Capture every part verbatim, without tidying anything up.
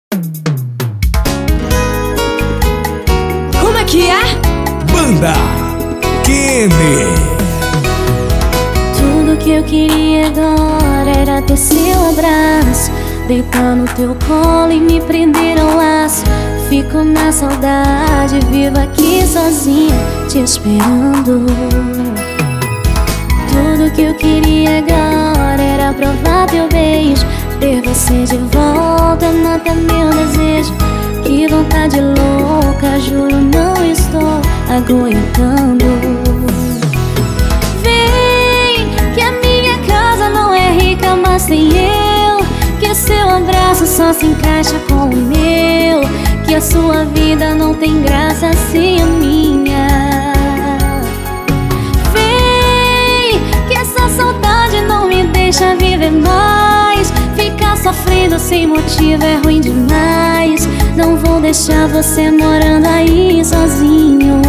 Como é que é? Banda Kenny. Tudo que eu queria agora era ter seu abraço, deitar no teu colo e me prender ao laço. Fico na saudade, vivo aqui sozinha, te esperando. Tudo que eu queria agora era provar teu beijo, ter você de volta mata meu desejo. Que vontade louca, juro não estou aguentando. Vem, que a minha casa não é rica, mas tem eu. Que seu abraço só se encaixa com o meu. Que a sua vida não tem graça sem a minha. Vem, que essa saudade não me deixa viver mais. Ficar sofrendo sem motivo é ruim demais. Não vou deixar você morando aí sozinho.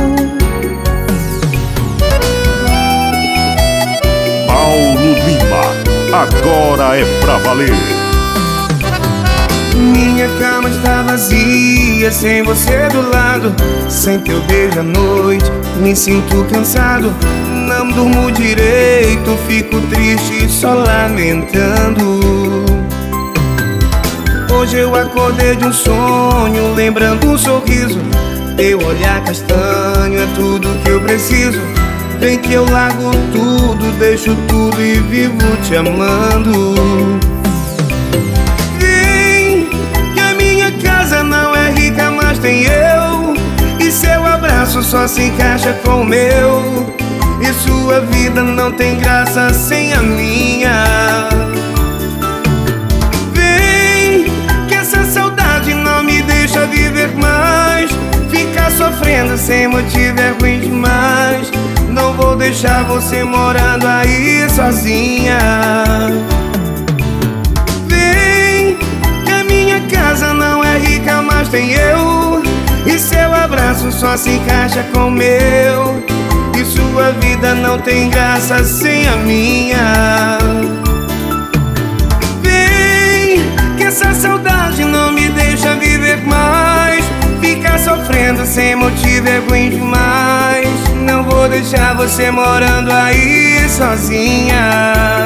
Paulo Lima, agora é pra valer. Minha cama está vazia, sem você do lado. Sem teu beijo à noite, me sinto cansado. Não durmo direito, fico triste, só lamentando. Hoje eu acordei de um sonho, lembrando um sorriso. Teu olhar castanho é tudo que eu preciso. Vem que eu largo tudo, deixo tudo e vivo te amando. Vem, que a minha casa não é rica, mas tem eu. E seu abraço só se encaixa com o meu. E sua vida não tem graça sem a minha. Deixa viver mais. Ficar sofrendo sem motivo é ruim demais. Não vou deixar você morando aí sozinha. Vem, que a minha casa não é rica, mas tem eu. E seu abraço só se encaixa com o meu. E sua vida não tem graça sem a minha. Vem, que essa saudade não me deixa viver mais. Ficar sofrendo sem motivo é ruim demais. Não vou deixar você morando aí sozinha.